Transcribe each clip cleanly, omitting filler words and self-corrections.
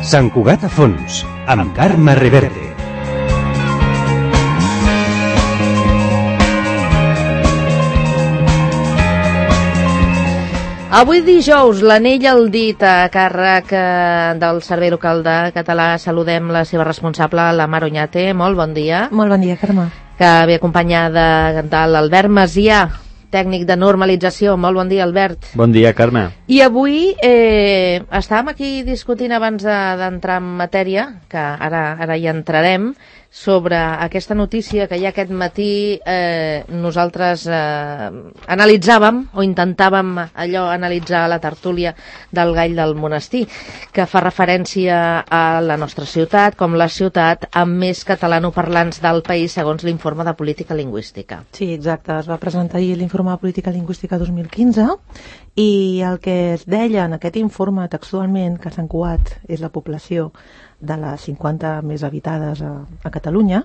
Sant Cugat a fons, amb Carme Reverte. Avui dijous, l'anell al dit a càrrec del Servei Local de Català. Saludem la seva responsable, la Mar Oñate. Molt bon dia. Molt bon dia, Carme. Que ve acompanyada de l'Albert Macià, tècnic de normalització. Molt bon dia, Albert. Bon dia, Carme. I avui estàvem aquí discutint abans d'entrar en matèria, que ara hi entrarem, sobre aquesta notícia que ja aquest matí nosaltres analitzàvem, o intentàvem analitzar la tertúlia del Gall del Monestir, que fa referència a la nostra ciutat com la ciutat amb més catalanoparlants del país segons l'informe de política lingüística. Sí, exacte. Es va presentar ahir l'informe de política lingüística 2015 i el que es deia en aquest informe textualment, que Sant Cugat és la població de les 50 més habitades a Catalunya,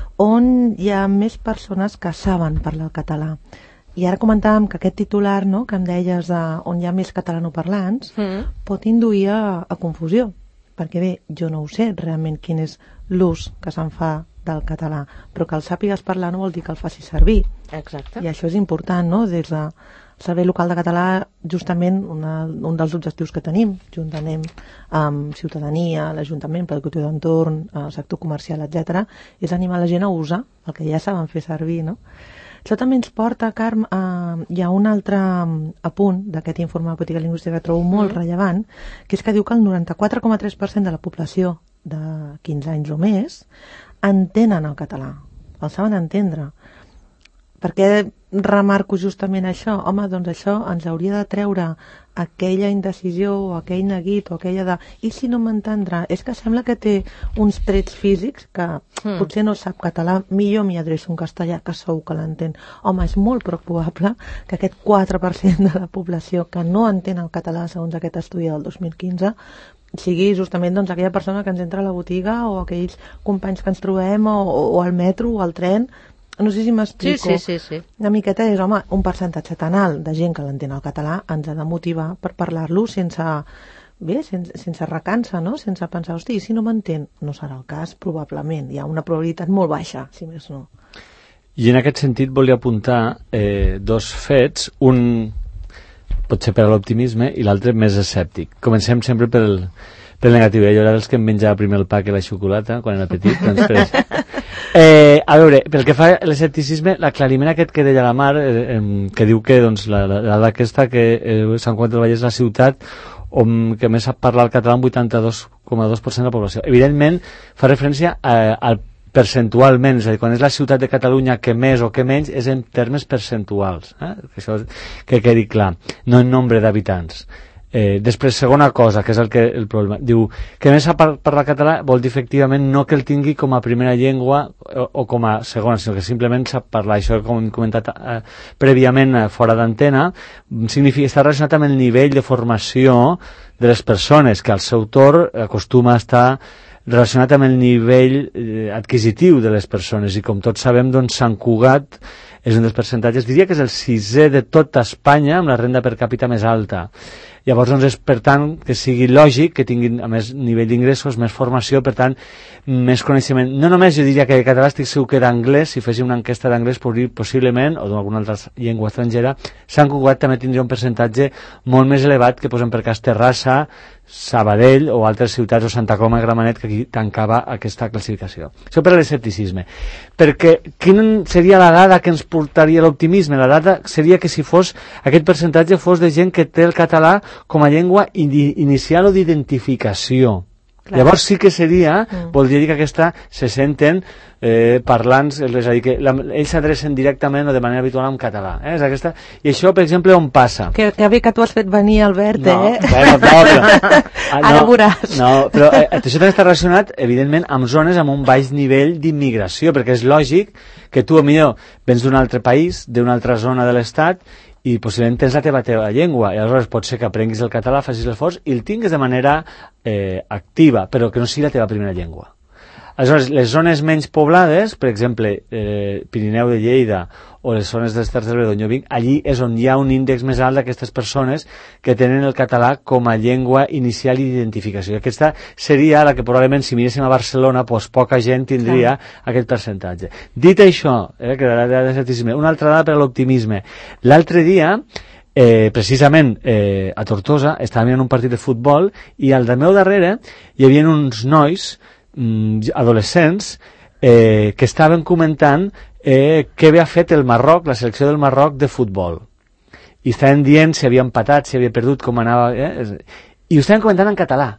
on hi ha més persones que saben parlar el català. I ara comentàvem que aquest titular, no, que em deies on hi ha més catalanoparlants, pot induir a confusió, perquè bé, jo no ho sé realment quin és l'ús que se'n fa del català, però que el sàpigues parlar no vol dir que el facis servir. Exacte. I això és important, no? Des de Servei Local de Català, justament un dels objectius que tenim, juntament amb ciutadania, l'Ajuntament, l'Educació d'Entorn, el sector comercial, etc., és animar la gent a usar el que ja saben fer servir, no? Això també ens porta, Carme, hi ha un altre apunt d'aquest informe de política lingüística que trobo molt rellevant, que és que diu que el 94,3% de la població de 15 anys o més entenen el català, el saben entendre. Per què remarco justament això? Home, doncs això ens hauria de treure aquella indecisió o aquell neguit o aquella de i si no m'entendrà? És que sembla que té uns trets físics que potser no sap català, millor m'hi adreço en castellà, que segur que l'entén. Home, és molt probable que aquest 4% de la població que no entén el català segons aquest estudi del 2015 sigui justament doncs, aquella persona que ens entra a la botiga o aquells companys que ens trobem o al metro o al tren. No sé si m'explico. Sí. Una miqueta és, home, un percentatge tan alt de gent que l'entén el català ens ha de motivar per parlar-lo sense recança, no? Sense pensar, hosti, si no m'entén? No serà el cas, probablement. Hi ha una probabilitat molt baixa, si més no. I en aquest sentit volia apuntar dos fets, un potser per a l'optimisme i l'altre més escèptic. Comencem sempre pel negatiu. Jo era dels que em menjava primer el pa que la xocolata quan era petit, doncs per això. A veure, pel que fa a l'escepticisme, l'aclariment aquest que deia la Mar, que diu que doncs, la dada aquesta, que Sant Cugat del Vallès és la ciutat que més sap parlar el català amb 82,2% de la població. Evidentment, fa referència al percentualment, és a dir, quan és la ciutat de Catalunya que més o que menys és en termes percentuals, que això que quedi clar, no en nombre d'habitants. Després, segona cosa, que és el problema, diu que més sap parlar català vol dir efectivament no que el tingui com a primera llengua o com a segona, sinó que simplement sap parlar. Això, com hem comentat prèviament fora d'antena, està relacionat amb el nivell de formació de les persones, que al seu torn acostuma a estar relacionat amb el nivell adquisitiu de les persones, i com tots sabem, doncs Sant Cugat és un dels percentatges, diria que és el 6è de tota Espanya amb la renda per càpita més alta. Llavors, doncs, és, per tant, que sigui lògic que tinguin, a més, nivell d'ingressos, més formació, per tant, més coneixement. No només jo diria que el català estic segur que d'anglès, si féssim una enquesta d'anglès, possiblement, o d'alguna altra llengua estrangera, Sant Cugat també tindria un percentatge molt més elevat que, posem per cas, Terrassa, Sabadell o altres ciutats, o Santa Coloma de Gramenet, que aquí tancava aquesta classificació. Això per l'escepticisme. Perquè quina seria la dada que ens portaria l'optimisme? La dada seria que si fos aquest percentatge fos de gent que té el català com a llengua inicial o d'identificació. Clar. Llavors sí que seria, voldria dir que aquesta se senten parlants, és a dir, que ells s'adrecen directament o de manera habitual en català. És aquesta. I això, per exemple, on passa? Que bé que tu has fet venir, Albert, Ara veuràs. No, però això també està relacionat, evidentment, amb zones amb un baix nivell d'immigració, perquè és lògic que tu, millor, vens d'un altre país, d'una altra zona de l'Estat, i possiblement tens la teva llengua, i aleshores pot ser que aprenguis el català, facis l'esforç i el tingues de manera activa, però que no sigui la teva primera llengua. Aleshores, les zones menys poblades, per exemple, Pirineu de Lleida o les zones dels Terres de l'Ebre d'on jo vinc, allí és on hi ha un índex més alt d'aquestes persones que tenen el català com a llengua inicial i d'identificació. I aquesta seria la que probablement, si miréssim a Barcelona, doncs poca gent tindria aquest percentatge. Dit això, que era la dada de certíssima, una altra dada per a l'optimisme. L'altre dia, precisament a Tortosa, estàvem mirant un partit de futbol i al meu darrere hi havia uns nois adolescents que estaven comentant què havia fet el Marroc, la selecció del Marroc de futbol, i estaven dient si havia empatat, si havia perdut, com anava, i ho estaven comentant en català.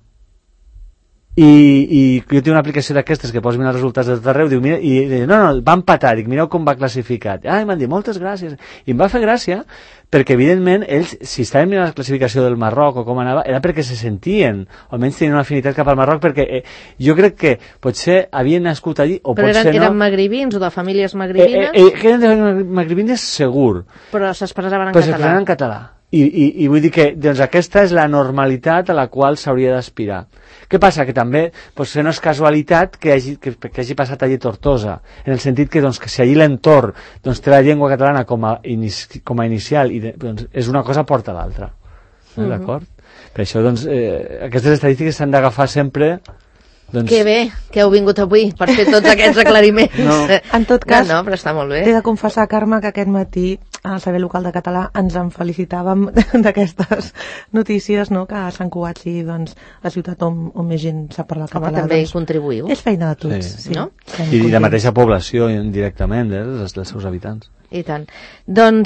I jo tinc una aplicació d'aquestes que pots mirar els resultats de tot arreu, diu, mira, i no, va empatar, dic, mireu com va classificat. I m'han dit, moltes gràcies. I em va fer gràcia perquè, evidentment, ells, si estaven mirant la classificació del Marroc o com anava, era perquè se sentien, o almenys tenien una afinitat cap al Marroc, perquè jo crec que potser havien nascut allí, o però potser no. Eren magribins o de famílies magribines? Que eren de magribines, segur. Però s'expressaven en però català. S'expressaven en català. I vull dir que doncs, aquesta és la normalitat a la qual s'hauria d'aspirar. Què passa? Que també potser no és casualitat que hagi passat allí Tortosa, en el sentit que, doncs, que si allí l'entorn doncs, té la llengua catalana com a inicial, doncs, és una cosa porta l'altra. D'acord? Per això, doncs, aquestes estadístiques s'han d'agafar sempre. Doncs... Que bé que heu vingut avui per fer tots aquests aclariments. No. En tot cas, no, però està molt bé. T'he de confessar, Carme, que aquest matí al Saber Local de Català ens en felicitàvem d'aquestes notícies, no?, que Sant Cugat, doncs, la ciutat on més gent sap parlar català. També hi contribuïu. És feina de tots. Sí. No? I la mateixa població directament, dels seus habitants. I tant. Doncs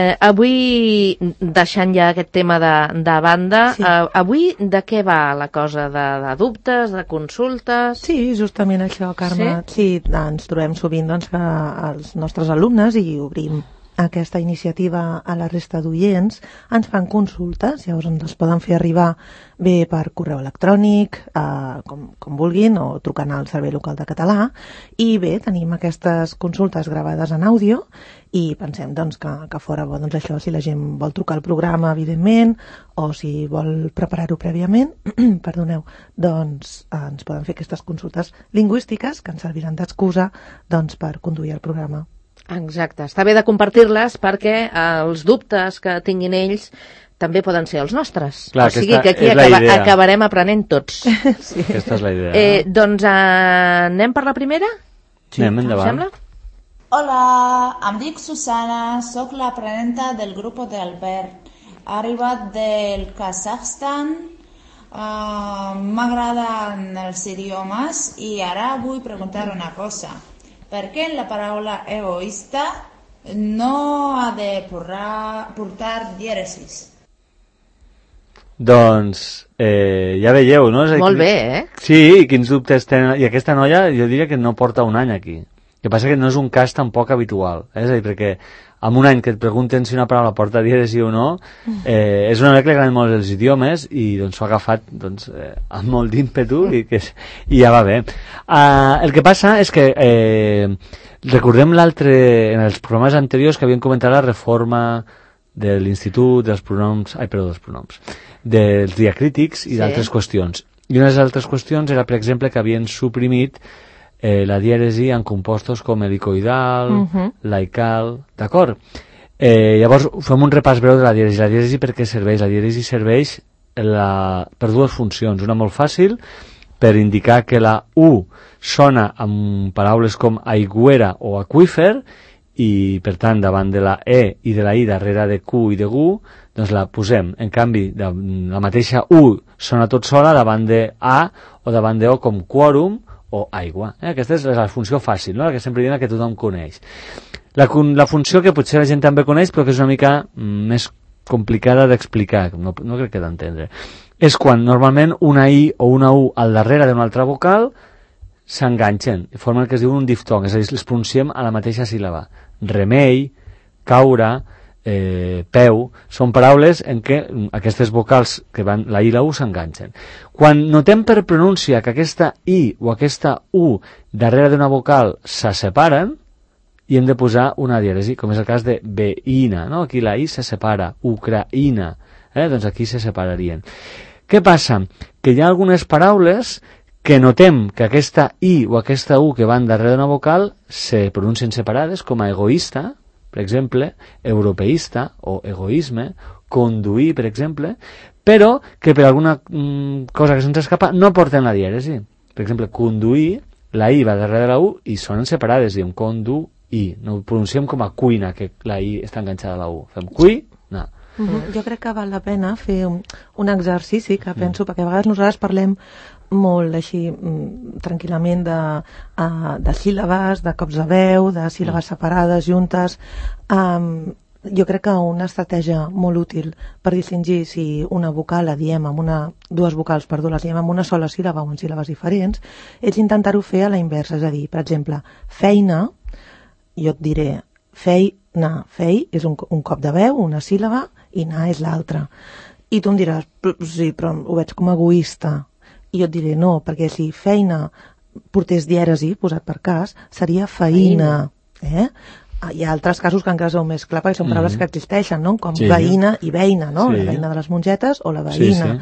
avui, deixant ja aquest tema de banda, sí. Avui de què va la cosa? De dubtes, de consultes? Sí, justament això, Carme. Sí, ens trobem sovint doncs, que els nostres alumnes, i obrim aquesta iniciativa a la resta d'oients, ens fan consultes, llavors ens les poden fer arribar bé per correu electrònic, com vulguin, o trucant al Servei Local de Català, i bé, tenim aquestes consultes gravades en àudio, i pensem doncs, que fora bo doncs, això, si la gent vol trucar al programa, evidentment, o si vol preparar-ho prèviament, perdoneu, doncs ens poden fer aquestes consultes lingüístiques que ens serviran d'excusa doncs, per conduir el programa. Exacte, està bé de compartir-les perquè els dubtes que tinguin ells també poden ser els nostres. Clar, o sigui que aquí acabarem aprenent tots. Sí. Aquesta és la idea. Doncs anem per la primera? Sí, anem endavant. Hola, em dic Susana, sóc l'aprenenta del grup d'Albert. He arribat del Kazakhstan, m'agraden els idiomes i ara vull preguntar una cosa. Per què la paraula egoista no ha de portar dièresis? Doncs ja veieu, no? Molt bé, eh? Sí, quins dubtes tenen. I aquesta noia jo diria que no porta un any aquí. El que passa que no és un cas tampoc habitual. És a dir, perquè en un any que et pregunten si una paraula porta dièresi o no, és una noia que li agraden molt els idiomes i doncs s'ho ha agafat doncs, amb molt d'ímpetu i ja va bé. El que passa és que recordem en els programes anteriors que havien comentat la reforma de l'Institut dels pronoms, dels diacrítics i d'altres qüestions. I una de les altres qüestions era, per exemple, que havien suprimit la dièresi en compostos com helicoidal, laical, d'acord? Llavors fem un repàs breu de la dièresi. La dièresi per què serveix? La dièresi serveix per dues funcions. Una molt fàcil, per indicar que la U sona amb paraules com aigüera o aqüífer, i per tant davant de la E i de la I darrere de Q i de GU doncs la posem. En canvi, la mateixa U sona tot sola davant de A o davant de O com quòrum o aigua. Aquesta és la funció fàcil, no? La que sempre diem que tothom coneix. La funció que potser la gent també coneix però que és una mica més complicada d'explicar, no crec que d'entendre, és quan normalment una I o una U al darrere d'una altra vocal s'enganxen, formen el que es diu un diftong, és a dir, les pronunciem a la mateixa síl·laba. Remei, caure, peu, són paraules en què aquestes vocals que van la I i la U s'enganxen. Quan notem per pronúncia que aquesta I o aquesta U darrere d'una vocal se separen, i hem de posar una dièresi, com és el cas de veïna, no? Aquí la I se separa, ucraïna, doncs aquí se separarien. Què passa? Que hi ha algunes paraules que notem que aquesta I o aquesta U que van darrere d'una vocal se pronuncien separades, com a egoista, per exemple, europeista o egoisme, conduir, per exemple, però que per alguna cosa que se'ns escapa no porten la dièresi. Per exemple, conduir, la I va darrere de la U i sonen separades, diem conduir, no ho pronunciem com a cuina, que la I està enganxada a la U. Fem cui, no. Jo crec que val la pena fer un exercici que penso, perquè a vegades nosaltres parlem molt així tranquil·lament de síl·labes, de cops de veu, de síl·labes separades, juntes. Jo crec que una estratègia molt útil per distingir si una vocal la diem amb dues vocals, les diem amb una sola síl·laba o en síl·labes diferents, és intentar-ho fer a la inversa, és a dir, per exemple, feina, jo et diré feina, és un cop de veu, una síl·laba, i na és l'altra. I tu em diràs, sí, però ho veig com a egoista. I jo et diré, no, perquè si feina portés dièresi, posat per cas, seria feina. Hi ha altres casos que encara és més clar, perquè són paraules que existeixen, no? Com veïna i veïna, no? La veïna de les mongetes o la veïna.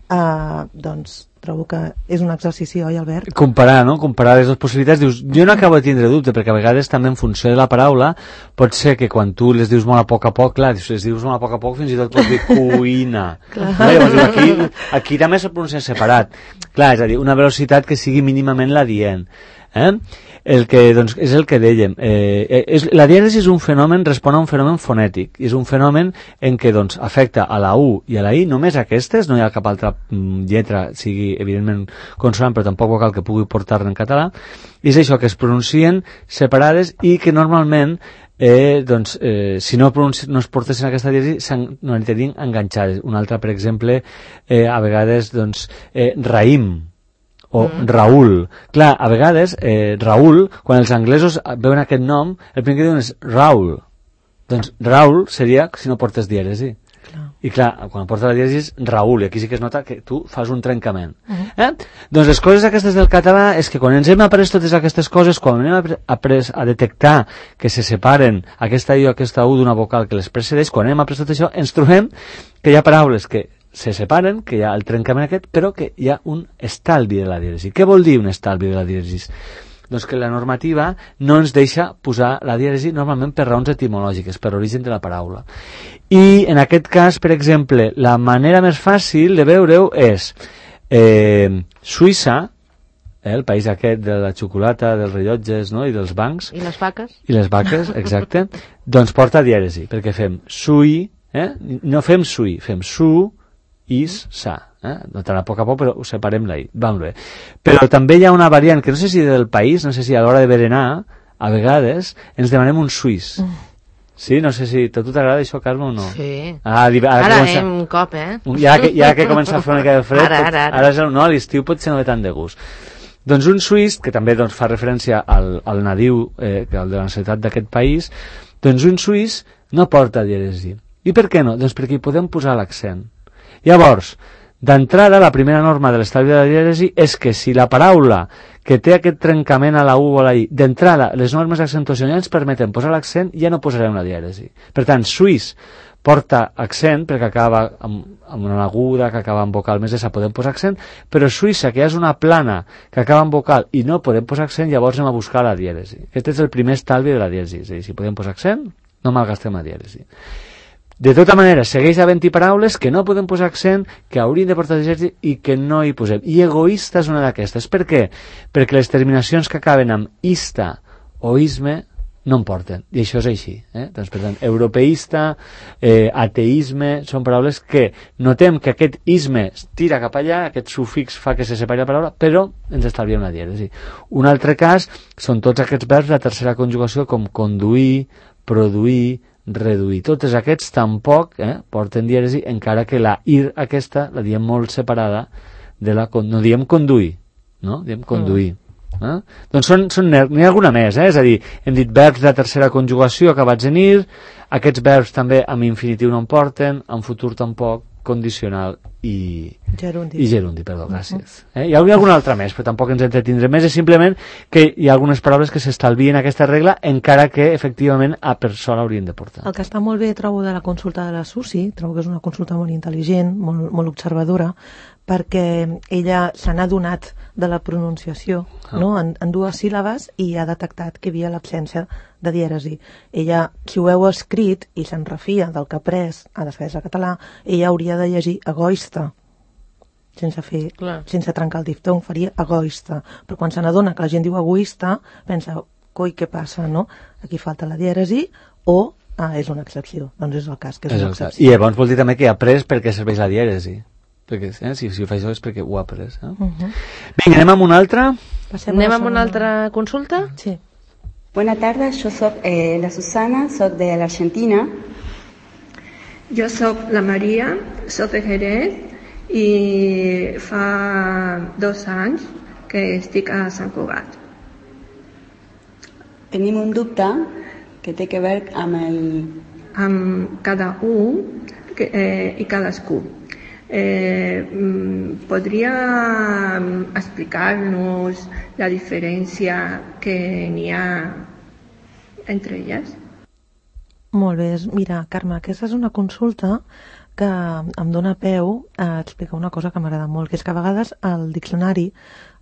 Doncs trobo que és un exercici, oi, Albert? Comparar, no? Comparar les dues possibilitats. Dius, jo no acabo de tindre dubte, perquè a vegades també en funció de la paraula pot ser que quan tu les dius molt a poc, clar, si les dius molt a poc, fins i tot pots dir cuina. Llavors, aquí també se pronuncia separat. Clar, és a dir, una velocitat que sigui mínimament la dient. El que, doncs, és el que dèiem. La dièresi és un fenomen, respon a un fenomen fonètic. És un fenomen en què doncs, afecta a la U i a la I, només aquestes, no hi ha cap altra lletra, sigui evidentment consonant, però tampoc vocal que pugui portar-ne en català. I és això, que es pronuncien separades i que normalment si no es portessin aquesta dièresi s'anirien enganxades. Un altre, per exemple, a vegades raïm o Raül. Clar, a vegades Raül, quan els anglesos veuen aquest nom, el primer que diuen és Raül. Doncs Raül seria si no portes dièresi. I clar, quan porta la dièresi és Raül, i aquí sí que es nota que tu fas un trencament. Doncs les coses aquestes del català és que quan ens hem après totes aquestes coses, quan hem après a detectar que se separen aquesta I o aquesta U d'una vocal que les precedeix, quan hem après tot això, ens trobem que hi ha paraules que se separen, que hi ha el trencament aquest, però que hi ha un estalvi de la dièresi. Què vol dir un estalvi de la dièresi? Doncs que la normativa no ens deixa posar la dièresi normalment per raons etimològiques, per origen de la paraula. I en aquest cas, per exemple, la manera més fàcil de veure-ho és Suïssa, el país aquest de la xocolata, dels rellotges, no? I dels bancs. I les vaques. I les vaques, exacte. Doncs porta dièresi, perquè fem sui, no fem sui, fem su, is, sa. No tan a poc, però ho separem la I. Vam bé. Però també hi ha una variant que no sé si del país, no sé si a l'hora de berenar, a vegades ens demanem un suís. Sí? No sé si a tu t'agrada això, Carme, o no? Sí. Ara un cop, Ja que comença a fer una mica de fred, ara. No, a l'estiu potser no ve tant de gust. Doncs un suís, que també fa referència al nadiu, al de la nacionalitat d'aquest país, doncs un suís no porta dièresi. I per què no? Doncs perquè hi podem posar l'accent. Llavors, d'entrada, la primera norma de l'estalvi de la dièresi és que si la paraula que té aquest trencament a la U o a la I, d'entrada, les normes d'accentuació ja ens permeten posar l'accent, ja no posarem la dièresi. Per tant, suís porta accent, perquè acaba amb una aguda, que acaba amb vocal més essa, podem posar accent, però Suïssa, que ja és una plana, que acaba amb vocal i no podem posar accent, llavors anem a buscar la dièresi. Aquest és el primer estalvi de la dièresi. És a dir, si podem posar accent, no malgastem la dièresi. De tota manera, segueix havent-hi paraules que no podem posar accent, que haurien de portar dièresi i que no hi posem. I egoista és una d'aquestes. Per què? Perquè les terminacions que acaben amb ista o isme no en porten. I això és així. Doncs, per tant, europeista, ateisme, són paraules que notem que aquest isme tira cap allà, aquest sufix fa que se separi la paraula, però ens estalviem la dièresi. Un altre cas són tots aquests verbs de tercera conjugació com conduir, produir, reduir. Tots aquests tampoc porten dièresi, encara que la ir aquesta la diem molt separada de la... No diem conduir, no? Diem conduir. Doncs n'hi ha alguna més, és a dir, hem dit verbs de tercera conjugació acabats en ir, aquests verbs també amb infinitiu no en porten, en futur tampoc, condicional i gerundi, perdó, gràcies. Hi hauria alguna altra més, però tampoc ens entretindrem més, és simplement que hi ha algunes paraules que s'estalvien aquesta regla, encara que efectivament a per sola haurien de portar. El que està molt bé, trobo, de la consulta de la Susi, trobo que és una consulta molt intel·ligent, molt observadora, perquè ella se n'ha adonat de la pronunciació, no? En 2 síl·labes, i ha detectat que hi havia l'absència de dièresi. Ella, si ho heu escrit i se'n refia del que ha après a després de català, ella hauria de llegir egoista, sense trencar el diftong, faria egoista. Però quan se n'adona que la gent diu egoista, pensa, coi, què passa, no? Aquí falta la dièresi, o és una excepció. Doncs és el cas que és una excepció. I llavors vol dir també que ha après perquè serveix la dièresi. Perquè si ho fa això és perquè ho ha après. Vinga, anem amb una altra. Anem amb una altra consulta? Sí. Buenas tardes, yo soy la Susana, soy de la Argentina. Jo soc la Maria, soc de Jerez i fa 2 anys que estic a Sant Cugat. Tenim un dubte que té que veure amb cada un i cadascú. Podria explicar-nos la diferència que n'hi ha entre elles? Molt bé, mira, Carme, aquesta és una consulta que em dóna peu a explicar una cosa que m'agrada molt, que és que a vegades el diccionari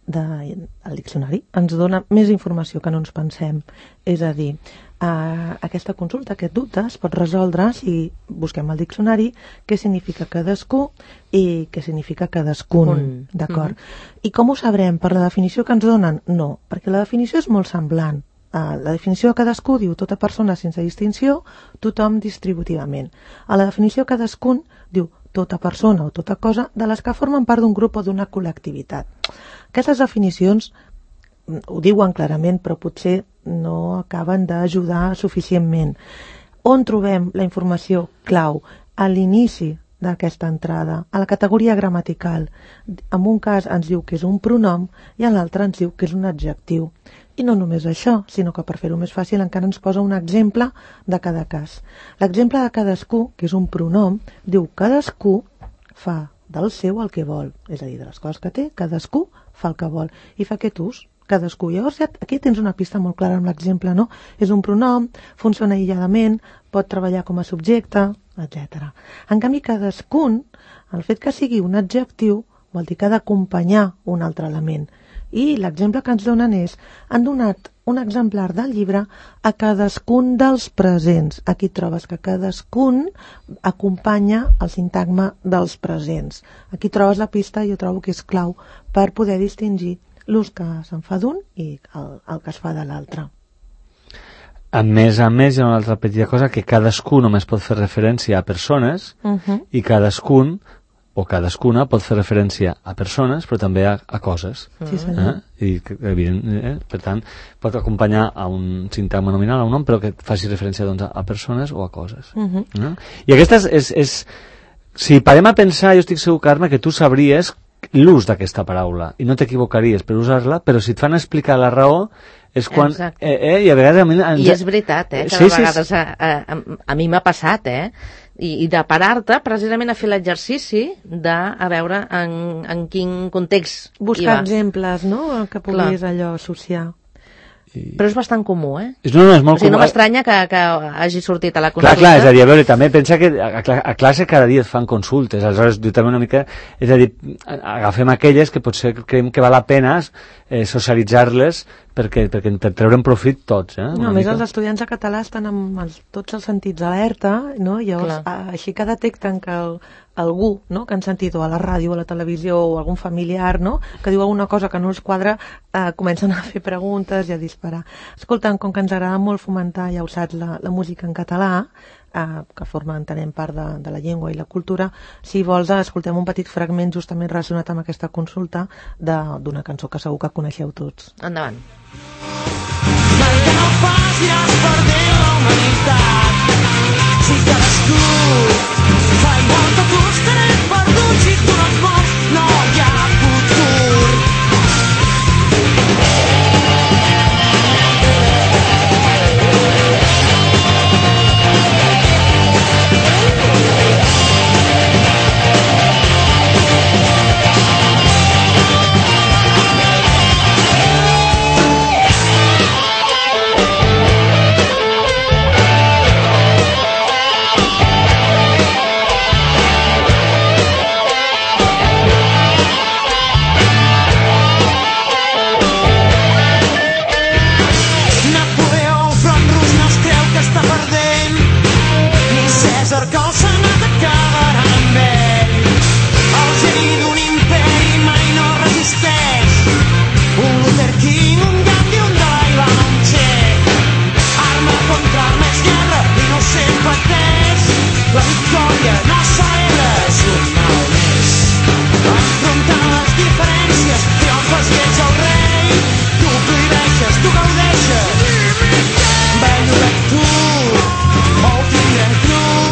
ens dona més informació que no ens pensem. És a dir, aquesta consulta, aquest dubte, es pot resoldre si busquem al diccionari què significa cadascú i què significa cadascun, d'acord? I com ho sabrem? Per la definició que ens donen? No, perquè la definició és molt semblant. La definició de cadascú diu tota persona sense distinció, tothom distributivament. A la definició de cadascun diu tota persona o tota cosa de les que formen part d'un grup o d'una col·lectivitat. Aquestes definicions ho diuen clarament, però potser no acaben d'ajudar suficientment. On trobem la informació clau? A l'inici d'aquesta entrada, a la categoria gramatical. En un cas ens diu que és un pronom i en l'altre ens diu que és un adjectiu. I no només això, sinó que per fer-ho més fàcil encara ens posa un exemple de cada cas. L'exemple de cadascú, que és un pronom, diu cadascú fa del seu el que vol. És a dir, de les coses que té, cadascú fa el que vol. I fa aquest ús, cadascú. Llavors ja aquí tens una pista molt clara amb l'exemple, no? És un pronom, funciona aïlladament, pot treballar com a subjecte, etc. En canvi, cadascun, el fet que sigui un adjectiu, vol dir que ha d'acompanyar un altre element. I l'exemple que ens donen és, han donat un exemplar del llibre a cadascun dels presents. Aquí trobes que cadascun acompanya el sintagma dels presents. Aquí trobes la pista, jo trobo que és clau per poder distingir l'ús que se'n fa d'un i el que es fa de l'altre. A més, hi ha una altra petita cosa, que cadascú només pot fer referència a persones i cadascun o cadascuna pot fer referència a persones, però també a coses. Sí, senyor. I, per tant, pot acompanyar a un sintagma nominal, a un nom, però que faci referència doncs, a persones o a coses. I aquesta és... Si parem a pensar, jo estic segur, Carme, que tu sabries l'ús d'aquesta paraula i no t'equivocaries per usar-la, però si et fan explicar la raó és quan... I a vegades... I és veritat, que de vegades a mi m'ha passat, i de parar-te precisament a fer l'exercici de a veure en quin context buscar exemples, no?, que puguis allò associar. Però és bastant comú, és molt comú. O sigui, no m'estranya que hagi sortit a la consulta. Clar, és a dir, a veure, també pensa que a classe cada dia et fan consultes, aleshores jo també una mica, és a dir, agafem aquelles que potser creiem que val la pena socialitzar-les per treure'n profit tots. A més, els estudiants de català estan amb tots els sentits alerta, no? Llavors, així que detecten que algú, no?, que han sentit o a la ràdio, a la televisió o algun familiar, no?, que diu alguna cosa que no els quadra, comencen a fer preguntes i a disparar. Escolta, com que ens agrada molt fomentar, ja ho saps, la música en català, que forma, entenem, part de la llengua i la cultura, si vols, escoltem un petit fragment justament relacionat amb aquesta consulta d'una cançó que segur que coneixeu tots. Endavant. Perquè no facis perder la humanitat. Si cadascú fa igual que tu, estarem perduts. Si tu no et mors, no hi ha futur.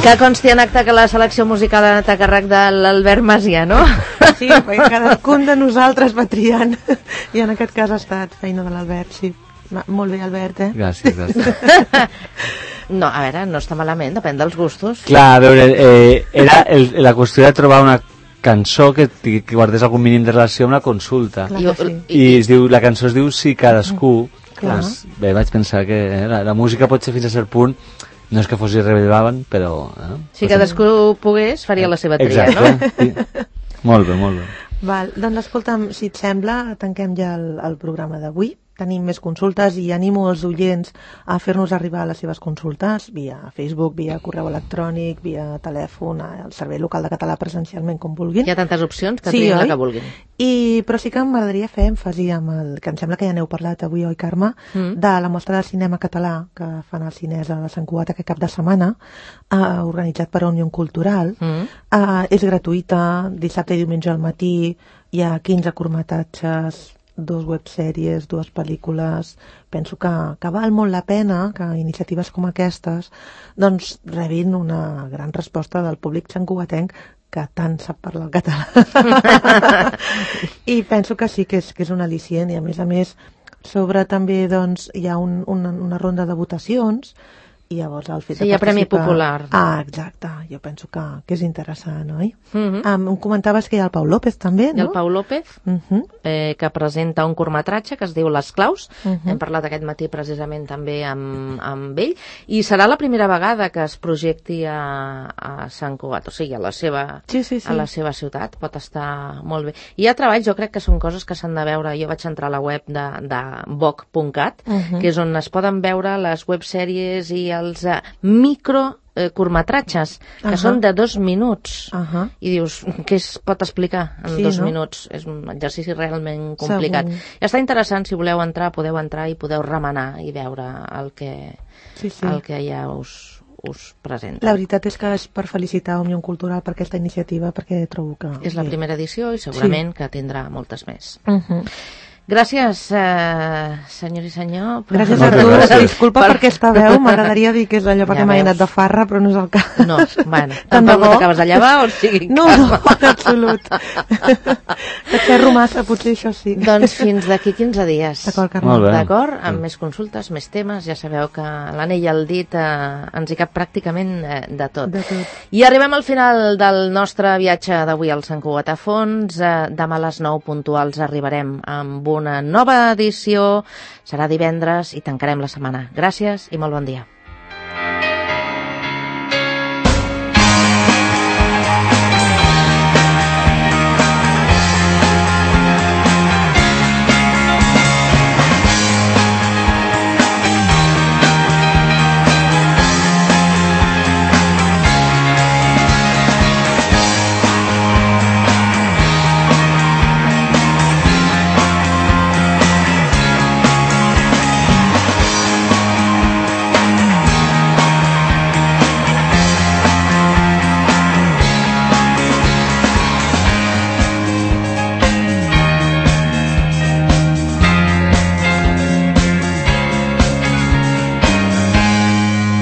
Que consti en acte que la selecció musical ha anat a càrrec de l'Albert Macià, no? Sí, perquè cadascun de nosaltres va triant. I en aquest cas ha estat feina de l'Albert, sí. Molt bé, Albert, Gràcies. No, a veure, no està malament, depèn dels gustos. Clar, a veure, era la qüestió de trobar una cançó que guardés algun mínim de relació amb la consulta. I la cançó es diu Si cadascú. Doncs, bé, vaig pensar que la música potser fins a cert punt no és que fos irrellevant, però... Si cadascú pogués, faria la seva tria, no? Exacte. Molt bé. Val, doncs escolta'm, si et sembla, tanquem ja el programa d'avui. Tenim més consultes i animo els oients a fer-nos arribar les seves consultes via Facebook, via correu electrònic, via telèfon, al Servei Local de Català presencialment, com vulguin. Hi ha tantes opcions que triïn la que vulguin. Però sí que m'agradaria fer èmfasi amb que em sembla que ja n'heu parlat avui, oi, Carme, de la mostra de cinema català que fan al Cinesa de Sant Cugat aquest cap de setmana, organitzat per Òmnium Cultural. És gratuïta, dissabte i diumenge al matí, hi ha 15 curtmetratges, 2 websèries, 2 pel·lícules. Penso que val molt la pena que iniciatives com aquestes doncs rebin una gran resposta del públic santcugatenc que tant sap parlar el català. I penso que sí que és un al·licient, i a més sobre també doncs hi ha una ronda de votacions i llavors el fet de participar... Sí, hi ha premi popular. Exacte, jo penso que és interessant, oi? Em comentaves que hi ha el Pau López també, no? Hi ha el Pau López, que presenta un curtmetratge que es diu Les claus. Hem parlat aquest matí precisament també amb ell, i serà la primera vegada que es projecti a Sant Cugat, o sigui, a la seva ciutat. Pot estar molt bé. Hi ha treballs, jo crec que són coses que s'han de veure. Jo vaig entrar a la web de voc.cat, que és on es poden veure les websèries i els curtmetratges, que són de 2 minuts. I dius, què es pot explicar en 2 minuts? És un exercici realment complicat. Està interessant, si voleu entrar, podeu entrar i podeu remenar i veure el que ja us presenta. La veritat és que és per felicitar Òmnium Cultural per aquesta iniciativa, perquè trobo que... És la primera edició i segurament que tindrà moltes més. Gràcies, senyor i senyor. Gràcies a tu. Disculpa per aquesta veu, m'agradaria dir que és allò perquè m'he anat de farra, però no és el cas. No, bueno, tampoc no t'acabes de llevar, o sigui... No, en absolut. Que xerro massa, potser això sí. Doncs fins d'aquí 15 dies. D'acord, Carme. D'acord, amb més consultes, més temes, ja sabeu que l'anell al dit ens hi cap pràcticament de tot. I arribem al final del nostre viatge d'avui al Sant Cugat a fons. Demà a les 9 puntuals arribarem amb una nova edició, serà divendres i tancarem la setmana. Gràcies i molt bon dia.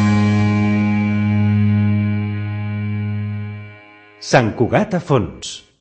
Sant Cugat a fons.